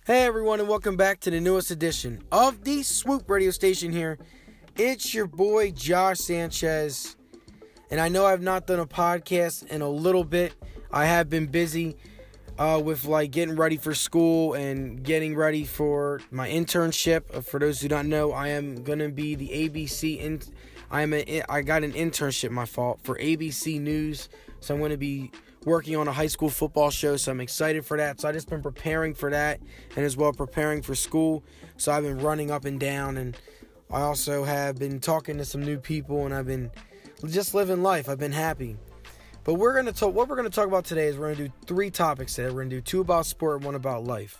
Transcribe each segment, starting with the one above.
Hey everyone, and welcome back to the newest edition of the Swoop radio station here. It's your boy Josh Sanchez, and I know I've not done a podcast in a little bit. I have been busy with getting ready for school and getting ready for my internship. For those who don't know, I am gonna be the ABC. I got an internship, for ABC News, so I'm gonna be working on a high school football show, so I'm excited for that. So I just been preparing for that and as well preparing for school. So I've been running up and down, and I also have been talking to some new people, and I've been just living life. I've been happy. But what we're going to talk about today is we're going to do 3 topics today. We're going to do 2 about sport and 1 about life.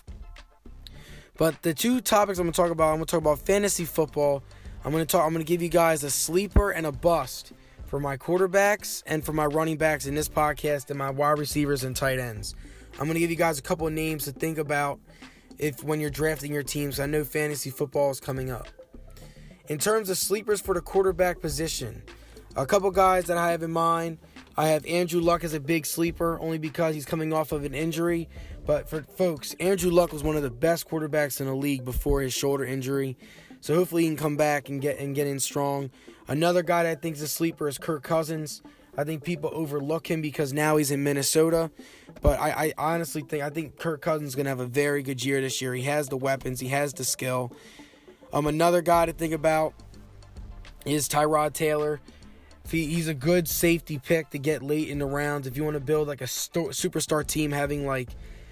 But the 2 topics I'm going to talk about fantasy football. I'm going to give you guys a sleeper and a bust for my quarterbacks and for my running backs in this podcast, and my wide receivers and tight ends. I'm going to give you guys a couple of names to think about when you're drafting your teams. I know fantasy football is coming up. In terms of sleepers for the quarterback position, a couple guys that I have in mind. I have Andrew Luck as a big sleeper, only because he's coming off of an injury. But for folks, Andrew Luck was one of the best quarterbacks in the league before his shoulder injury. So hopefully he can come back and get in strong. Another guy that I think is a sleeper is Kirk Cousins. I think people overlook him because now he's in Minnesota. But I honestly think Kirk Cousins is going to have a very good year this year. He has the weapons. He has the skill. Another guy to think about is Tyrod Taylor. He's a good safety pick to get late in the rounds. If you want to build like a superstar team, having like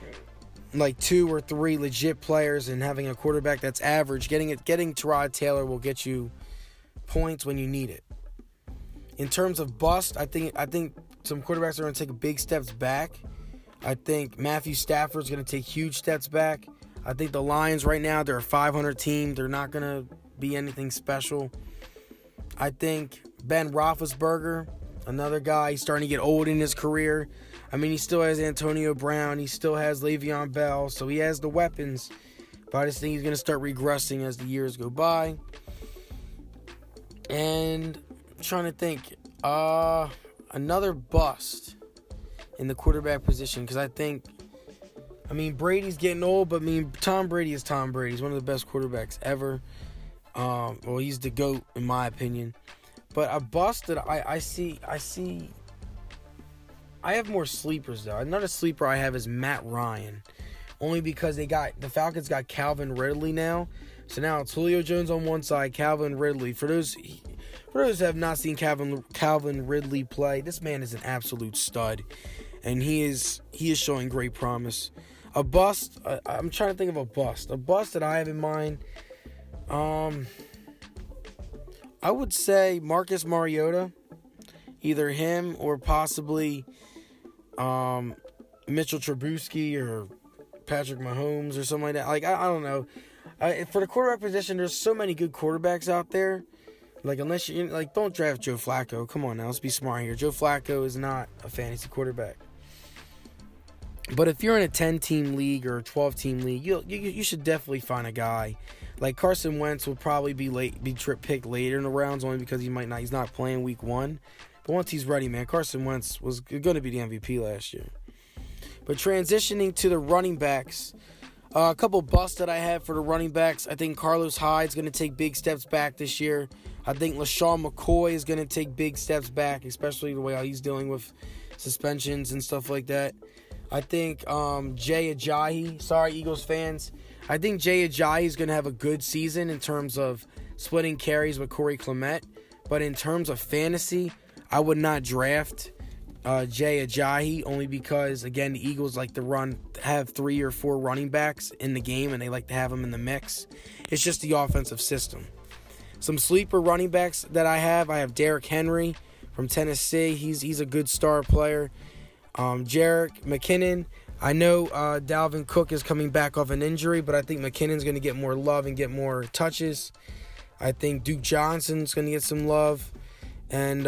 2 or 3 legit players and having a quarterback that's average, getting Tyrod Taylor will get you points when you need it. In terms of bust, I think some quarterbacks are going to take big steps back. I think Matthew Stafford's going to take huge steps back. I think the Lions right now, they're a 500 team. They're not going to be anything special. I think Ben Roethlisberger, another guy, he's starting to get old in his career. I mean, he still has Antonio Brown. He still has Le'Veon Bell. So he has the weapons. But I just think he's going to start regressing as the years go by. And I'm trying to think. Another bust in the quarterback position. Because Brady's getting old. But Tom Brady is Tom Brady. He's one of the best quarterbacks ever. He's the GOAT in my opinion. But a bust that I see. I have more sleepers though. Another sleeper I have is Matt Ryan, only because the Falcons got Calvin Ridley now. So now it's Julio Jones on one side, Calvin Ridley. For those who have not seen Calvin Ridley play, this man is an absolute stud, and he is showing great promise. A bust. I'm trying to think of a bust. A bust that I have in mind. I would say Marcus Mariota, either him or possibly Mitchell Trubisky or Patrick Mahomes or something like that. I don't know. For the quarterback position, there's so many good quarterbacks out there. Unless you don't draft Joe Flacco. Come on now, let's be smart here. Joe Flacco is not a fantasy quarterback. But if you're in a 10-team league or a 12-team league, you should definitely find a guy. Like Carson Wentz will probably be picked later in the rounds, only because he's not playing week 1. But once he's ready, man, Carson Wentz was going to be the MVP last year. But transitioning to the running backs, a couple busts that I have for the running backs. I think Carlos Hyde's going to take big steps back this year. I think LaShawn McCoy is going to take big steps back, especially the way he's dealing with suspensions and stuff like that. I think Jay Ajayi, sorry Eagles fans, I think Jay Ajayi is going to have a good season in terms of splitting carries with Corey Clement. But in terms of fantasy, I would not draft Jay Ajayi, only because, again, the Eagles like to have 3 or 4 running backs in the game, and they like to have them in the mix. It's just the offensive system. Some sleeper running backs that I have Derrick Henry from Tennessee. He's a good star player. Jerick McKinnon. I know Dalvin Cook is coming back off an injury, but I think McKinnon's going to get more love and get more touches. I think Duke Johnson's going to get some love. And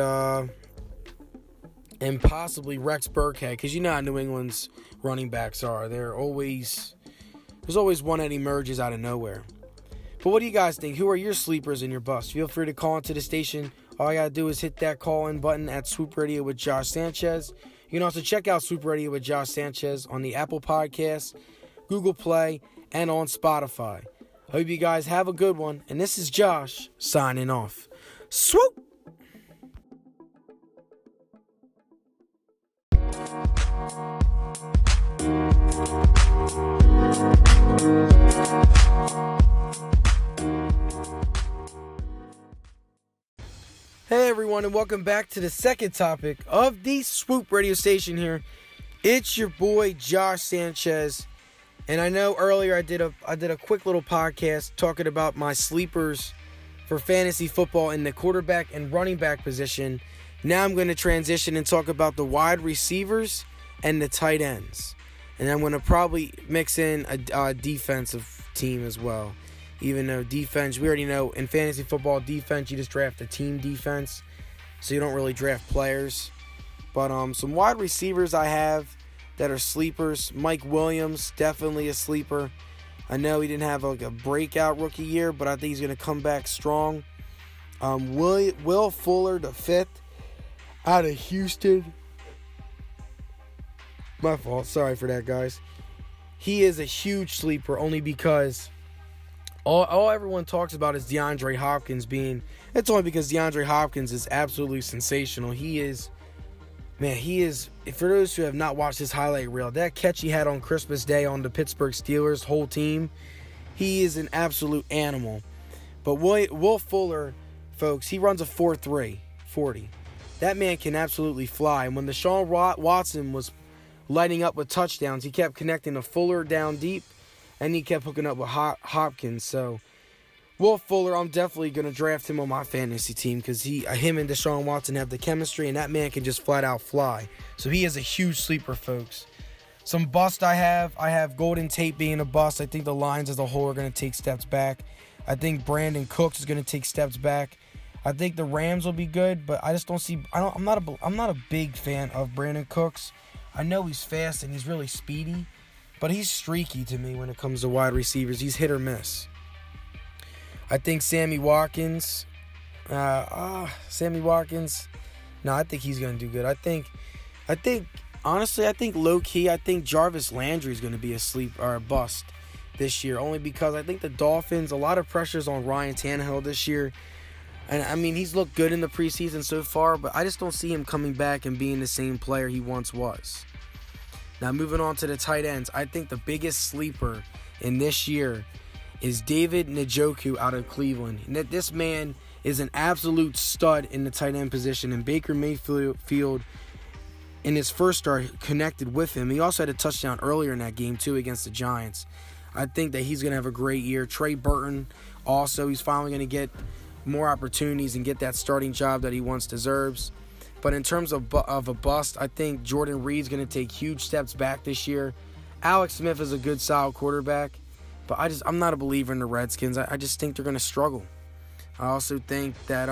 possibly Rex Burkhead, because you know how New England's running backs are. There's always one that emerges out of nowhere. But what do you guys think? Who are your sleepers and your busts? Feel free to call into the station. All you got to do is hit that call-in button at Swoop Radio with Josh Sanchez. You can also check out Swoop Radio with Josh Sanchez on the Apple Podcast, Google Play, and on Spotify. Hope you guys have a good one. And this is Josh signing off. Swoop! Hey everyone, and welcome back to the second topic of the Swoop radio station here. It's your boy Josh Sanchez, and I know earlier I did a quick little podcast talking about my sleepers for fantasy football in the quarterback and running back position. Now I'm going to transition and talk about the wide receivers and the tight ends, and I'm going to probably mix in a defensive team as well. Even though defense, we already know in fantasy football, defense, you just draft a team defense. So you don't really draft players. But some wide receivers I have that are sleepers. Mike Williams, definitely a sleeper. I know he didn't have like a breakout rookie year, but I think he's going to come back strong. Will Fuller, the fifth, out of Houston. My fault. Sorry for that, guys. He is a huge sleeper only because all everyone talks about is DeAndre Hopkins being... It's only because DeAndre Hopkins is absolutely sensational. He is... For those who have not watched his highlight reel, that catch he had on Christmas Day on the Pittsburgh Steelers whole team, he is an absolute animal. But Will Fuller, folks, he runs a 4.3 40. That man can absolutely fly. And when Deshaun Watson was lighting up with touchdowns, he kept connecting to Fuller down deep, and he kept hooking up with Hopkins. So, Will Fuller, I'm definitely going to draft him on my fantasy team because him and Deshaun Watson have the chemistry, and that man can just flat out fly. So, he is a huge sleeper, folks. Some bust I have Golden Tate being a bust. I think the Lions as a whole are going to take steps back. I think Brandon Cooks is going to take steps back. I think the Rams will be good, but I just don't see... I'm not a big fan of Brandon Cooks. I know he's fast and he's really speedy, but he's streaky to me when it comes to wide receivers. He's hit or miss. I think Sammy Watkins. No, I think he's going to do good. I think low-key, I think Jarvis Landry is going to be a sleep or a bust this year. Only because I think the Dolphins, a lot of pressures on Ryan Tannehill this year. And, I mean, he's looked good in the preseason so far, but I just don't see him coming back and being the same player he once was. Now, moving on to the tight ends, I think the biggest sleeper in this year is David Njoku out of Cleveland. This man is an absolute stud in the tight end position, and Baker Mayfield, in his first start, connected with him. He also had a touchdown earlier in that game, too, against the Giants. I think that he's going to have a great year. Trey Burton, also, he's finally going to get more opportunities and get that starting job that he once deserves. But in terms of a bust, I think Jordan Reed's going to take huge steps back this year. Alex Smith is a good, solid quarterback, but I'm not a believer in the Redskins. I just think they're going to struggle. I also think that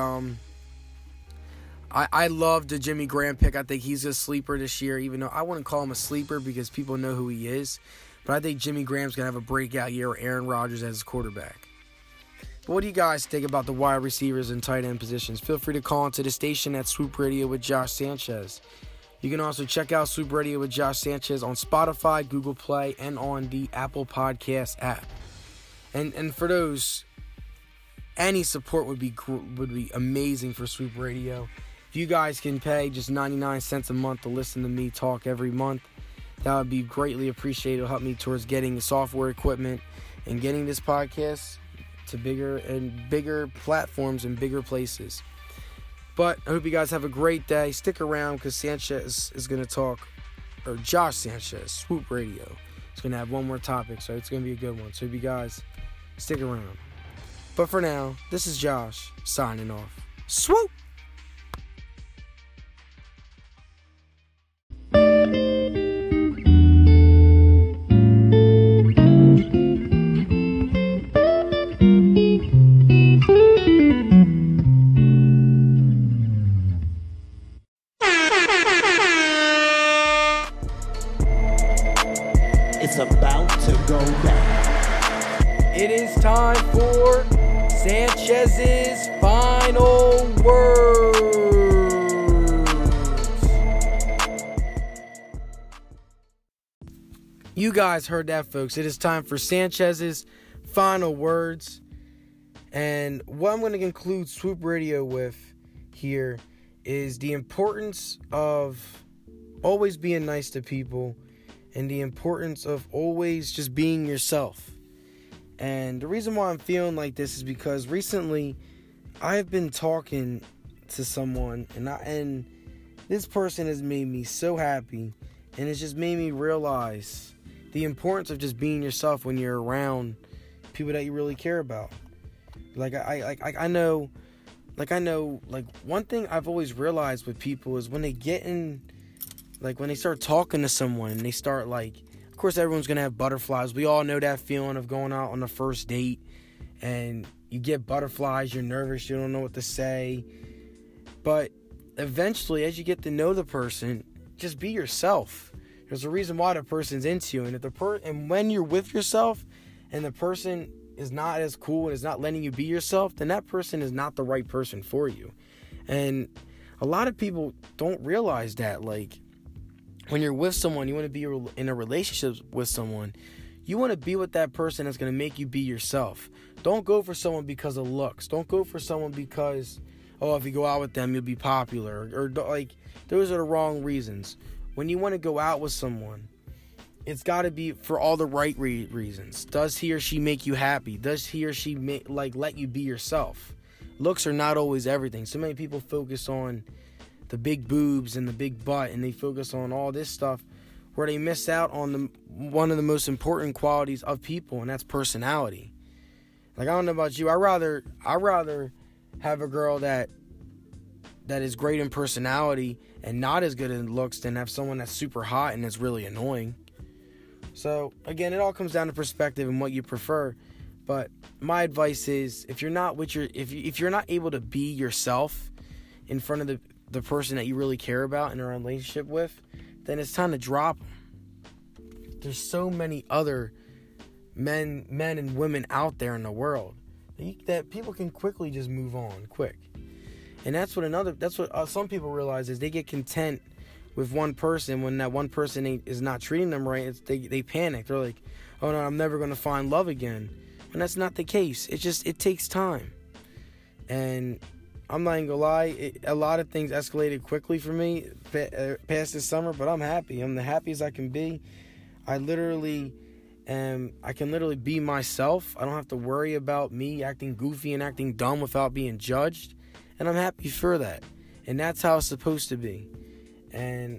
I love the Jimmy Graham pick. I think he's a sleeper this year, even though I wouldn't call him a sleeper because people know who he is. But I think Jimmy Graham's going to have a breakout year with Aaron Rodgers as his quarterback. But what do you guys think about the wide receivers and tight end positions? Feel free to call into the station at Swoop Radio with Josh Sanchez. You can also check out Swoop Radio with Josh Sanchez on Spotify, Google Play, and on the Apple Podcast app. And for those, any support would be amazing for Swoop Radio. If you guys can pay just 99 cents a month to listen to me talk every month, that would be greatly appreciated. It'll help me towards getting the software equipment and getting this podcast to bigger platforms and bigger places. But I hope you guys have a great day. Stick around because Sanchez is going to talk, or Josh Sanchez, Swoop Radio, is going to have one more topic, so it's going to be a good one. So hope you guys stick around. But for now, this is Josh signing off. Swoop! It's about to go down. It is time for Sanchez's final words. You guys heard that, folks. It is time for Sanchez's final words. And what I'm going to conclude Swoop Radio with here is the importance of always being nice to people and the importance of always just being yourself. And the reason why I'm feeling like this is because recently I have been talking to someone and this person has made me so happy, and it's just made me realize the importance of just being yourself when you're around people that you really care about. I know one thing I've always realized with people is when they get in, like when they start talking to someone and they start of course everyone's gonna have butterflies. We all know that feeling of going out on the first date and you get butterflies, you're nervous, you don't know what to say. But eventually, as you get to know the person, just be yourself. There's a reason why the person's into you, and when you're with yourself, and the person is not as cool and is not letting you be yourself, then that person is not the right person for you. And a lot of people don't realize that. Like, when you're with someone, you want to be in a relationship with someone, you want to be with that person that's going to make you be yourself. Don't go for someone because of looks. Don't go for someone because, if you go out with them, you'll be popular. Or those are the wrong reasons. When you want to go out with someone, it's got to be for all the right reasons. Does he or she make you happy? Does he or she let you be yourself? Looks are not always everything. So many people focus on the big boobs and the big butt, and they focus on all this stuff where they miss out on one of the most important qualities of people, and that's personality. I don't know about you. I rather have a girl that is great in personality and not as good in looks than have someone that's super hot and is really annoying. So again, it all comes down to perspective and what you prefer. But my advice is, if you're not able to be yourself in front of the person that you really care about and are in a relationship with, then it's time to drop them. There's so many other men and women out there in the world that people can quickly just move on quick. And that's what some people realize is they get content with one person when that one person is not treating them right. They panic. They're like, oh no, I'm never going to find love again. And that's not the case. It takes time. And I'm not even going to lie, a lot of things escalated quickly for me past this summer, but I'm happy. I'm the happiest I can be. I can literally be myself. I don't have to worry about me acting goofy and acting dumb without being judged. And I'm happy for that. And that's how it's supposed to be. And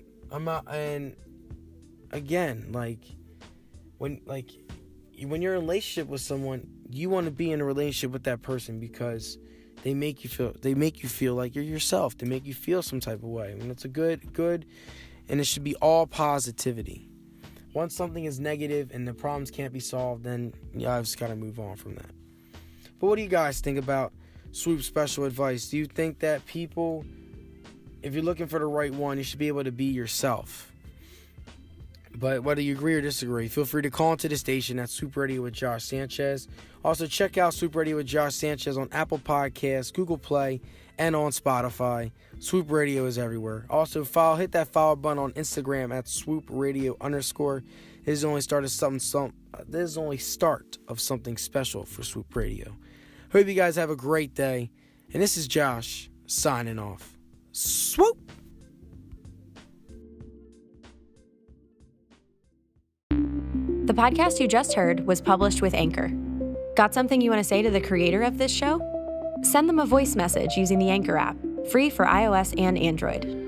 again, when you're in a relationship with someone, you want to be in a relationship with that person because they make you feel like you're yourself. They make you feel some type of way. And it's a good, and it should be all positivity. Once something is negative and the problems can't be solved, then I've just got to move on from that. But what do you guys think about Swoop's special advice? Do you think that people, if you're looking for the right one, you should be able to be yourself? But whether you agree or disagree, feel free to call into the station at Swoop Radio with Josh Sanchez. Also, check out Swoop Radio with Josh Sanchez on Apple Podcasts, Google Play, and on Spotify. Swoop Radio is everywhere. Also, hit that follow button on Instagram at Swoop Radio _. This is only start of something special for Swoop Radio. Hope you guys have a great day. And this is Josh signing off. Swoop! The podcast you just heard was published with Anchor. Got something you want to say to the creator of this show? Send them a voice message using the Anchor app, free for iOS and Android.